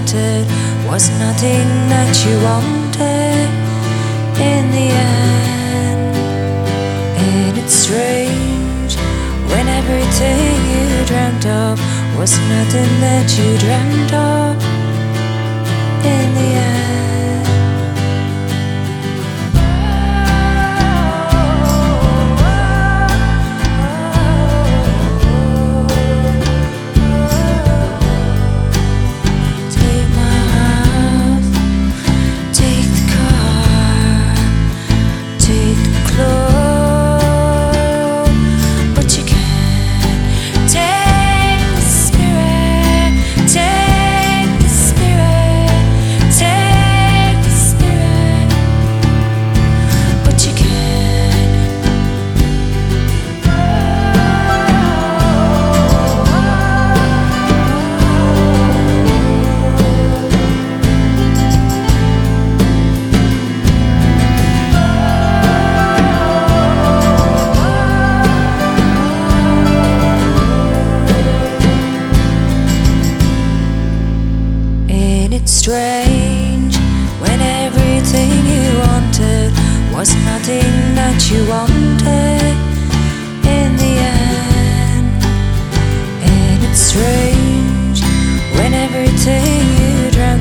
wanted was nothing that you wanted in the end. And it's strange when everything you dreamt of was nothing that you dreamt of in the end. It's strange when everything you wanted was nothing that you wanted in the end. And it's strange when everything you dreamt